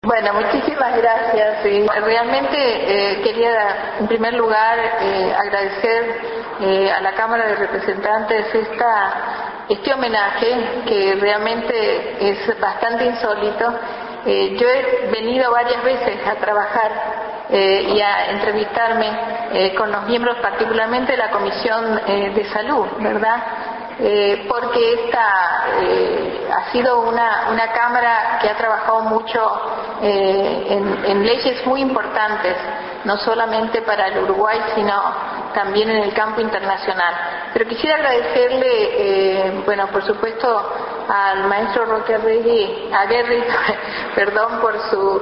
Bueno, muchísimas gracias. Realmente quería, en primer lugar, agradecer a la Cámara de Representantes este homenaje, que realmente es bastante insólito. Yo he venido varias veces a trabajar y a entrevistarme con los miembros, particularmente de la Comisión de Salud, ¿verdad? Porque esta ha sido una Cámara que ha trabajado mucho en leyes muy importantes, no solamente para el Uruguay, sino también en el campo internacional. Pero quisiera agradecerle, por supuesto, al maestro Roque Aguerri, perdón, por su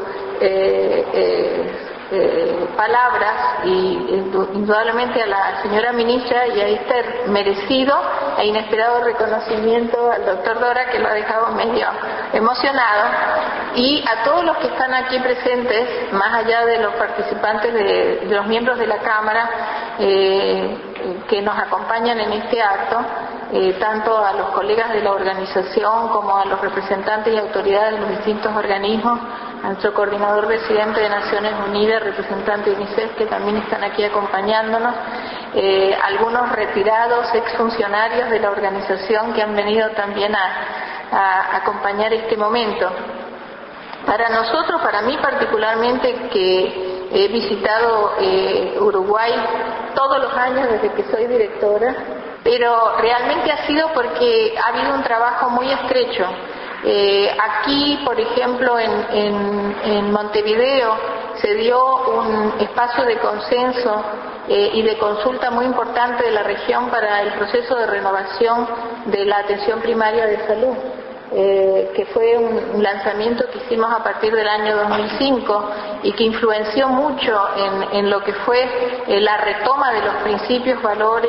palabras, y indudablemente a la señora ministra y a este merecido e inesperado reconocimiento al doctor Dora, que lo ha dejado medio emocionado, y a todos los que están aquí presentes, más allá de los participantes, de los miembros de la Cámara que nos acompañan en este acto, tanto a los colegas de la organización como a los representantes y autoridades de los distintos organismos, a nuestro coordinador residente de Naciones Unidas, representante de UNICEF, que también están aquí acompañándonos, algunos retirados, exfuncionarios de la organización que han venido también a acompañar este momento. Para nosotros, para mí particularmente, que he visitado Uruguay todos los años desde que soy directora, pero realmente ha sido porque ha habido un trabajo muy estrecho. Aquí, por ejemplo, en Montevideo se dio un espacio de consenso y de consulta muy importante de la región para el proceso de renovación de la atención primaria de salud, que fue un lanzamiento que hicimos a partir del año 2005 y que influenció mucho en lo que fue la retoma de los principios, valores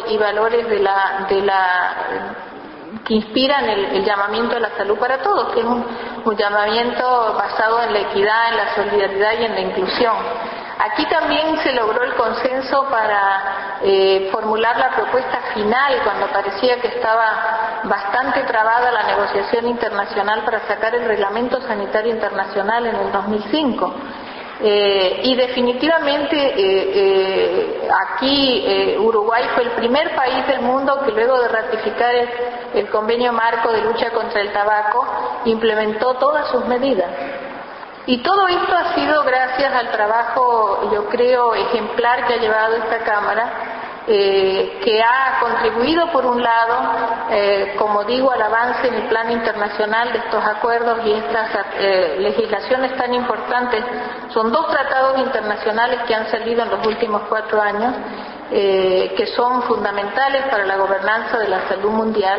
que inspiran el llamamiento a la salud para todos, que es un llamamiento basado en la equidad, en la solidaridad y en la inclusión. Aquí también se logró el consenso para formular la propuesta final, cuando parecía que estaba bastante trabada la negociación internacional para sacar el Reglamento Sanitario Internacional en el 2005. Y definitivamente aquí Uruguay fue el primer país del mundo que, luego de ratificar el convenio marco de lucha contra el tabaco, implementó todas sus medidas. Y todo esto ha sido gracias al trabajo, yo creo, ejemplar que ha llevado esta Cámara, que ha contribuido, por un lado, como digo, al avance en el plano internacional de estos acuerdos y estas legislaciones tan importantes. Son 2 tratados internacionales que han salido en los últimos 4 años, que son fundamentales para la gobernanza de la salud mundial,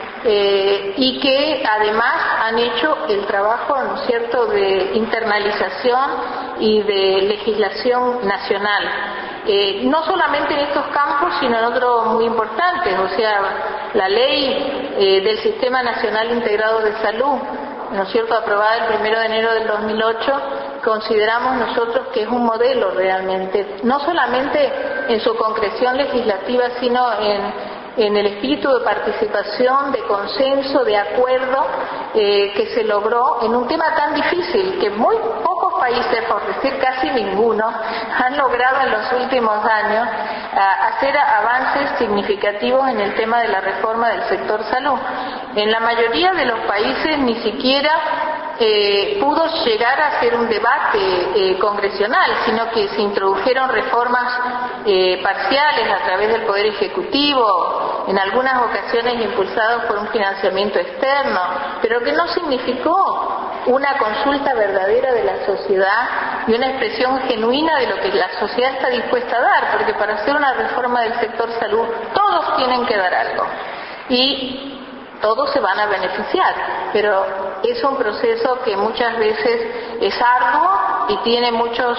y que además han hecho el trabajo, ¿no es cierto?, de internalización y de legislación nacional. No solamente en estos campos, sino en otros muy importantes, o sea, la ley del Sistema Nacional Integrado de Salud, ¿no es cierto?, aprobada el 1 de enero del 2008, consideramos nosotros que es un modelo realmente, no solamente en su concreción legislativa, sino en el espíritu de participación, de consenso, de acuerdo que se logró en un tema tan difícil que muy pocos países, por decir casi ninguno, han logrado en los últimos años hacer avances significativos en el tema de la reforma del sector salud. En la mayoría de los países ni siquiera pudo llegar a ser un debate congresional, sino que se introdujeron reformas parciales a través del Poder Ejecutivo, en algunas ocasiones impulsados por un financiamiento externo, pero que no significó una consulta verdadera de la sociedad y una expresión genuina de lo que la sociedad está dispuesta a dar, porque para hacer una reforma del sector salud todos tienen que dar algo y todos se van a beneficiar, pero es un proceso que muchas veces es arduo y tiene muchos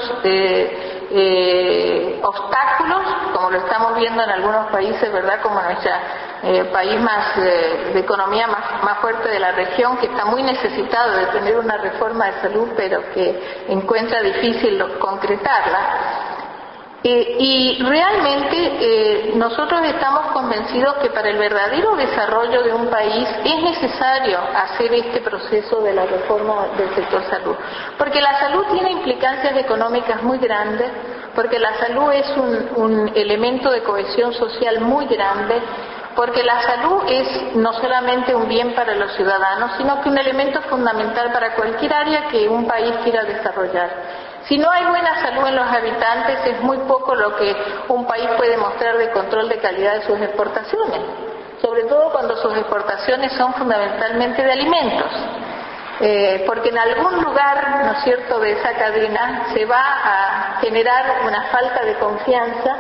obstáculos, como lo estamos viendo en algunos países, ¿verdad?, como nuestro país de economía más fuerte de la región, que está muy necesitado de tener una reforma de salud, pero que encuentra difícil concretarla. Y realmente nosotros estamos convencidos que para el verdadero desarrollo de un país es necesario hacer este proceso de la reforma del sector salud, porque la salud tiene implicancias económicas muy grandes, porque la salud es un elemento de cohesión social muy grande, porque la salud es no solamente un bien para los ciudadanos, sino que un elemento fundamental para cualquier área que un país quiera desarrollar. Si no hay buena salud en los habitantes, es muy poco lo que un país puede mostrar de control de calidad de sus exportaciones, sobre todo cuando sus exportaciones son fundamentalmente de alimentos. Porque en algún lugar, ¿no es cierto?, de esa cadena se va a generar una falta de confianza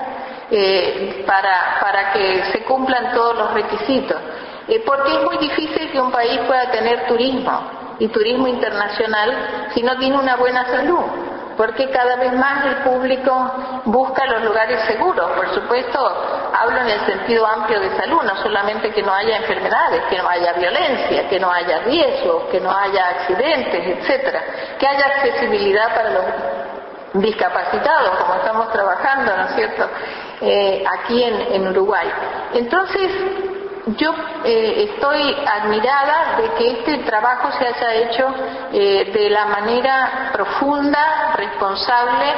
para que se cumplan todos los requisitos. Porque es muy difícil que un país pueda tener turismo y turismo internacional si no tiene una buena salud. Porque cada vez más el público busca los lugares seguros. Por supuesto, hablo en el sentido amplio de salud, no solamente que no haya enfermedades, que no haya violencia, que no haya riesgos, que no haya accidentes, etcétera, que haya accesibilidad para los discapacitados, como estamos trabajando, ¿no es cierto?, aquí en Uruguay. Entonces, yo estoy admirada de que este trabajo se haya hecho de la manera profunda, responsable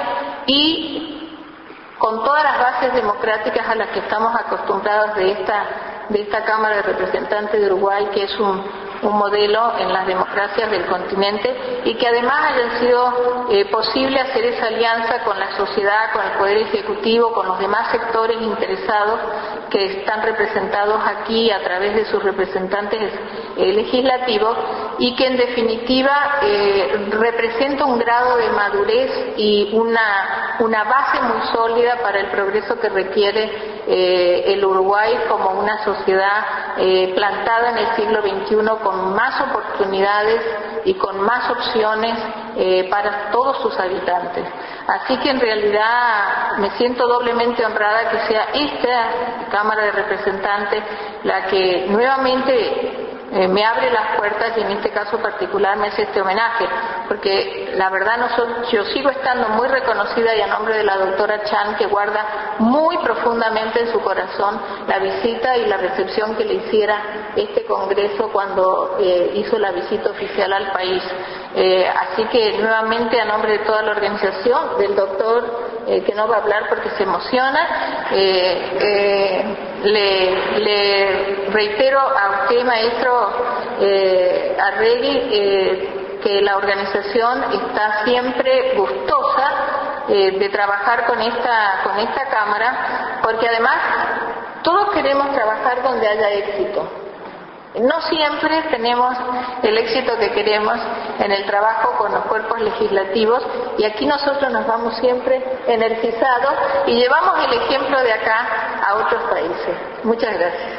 y con todas las bases democráticas a las que estamos acostumbrados de esta Cámara de Representantes de Uruguay, que es un modelo en las democracias del continente, y que además haya sido posible hacer esa alianza con la sociedad, con el Poder Ejecutivo, con los demás sectores interesados que están representados aquí a través de sus representantes legislativos, y que en definitiva representa un grado de madurez y una base muy sólida para el progreso que requiere el Uruguay como una sociedad plantada en el siglo XXI, con más oportunidades y con más opciones para todos sus habitantes. Así que en realidad me siento doblemente honrada que sea esta Cámara de Representantes la que nuevamente me abre las puertas, y en este caso particular me hace este homenaje, porque la verdad yo sigo estando muy reconocida, y a nombre de la doctora Chan, que guarda muy profundamente en su corazón la visita y la recepción que le hiciera este Congreso cuando hizo la visita oficial al país. Así que nuevamente, a nombre de toda la organización, del doctor que no va a hablar porque se emociona, le reitero a usted, maestro Arregui, que la organización está siempre gustosa de trabajar con esta Cámara, porque además todos queremos trabajar donde haya éxito. No siempre tenemos el éxito que queremos en el trabajo con los cuerpos legislativos, y aquí nosotros nos vamos siempre energizados y llevamos el ejemplo de acá a otros países. Muchas gracias.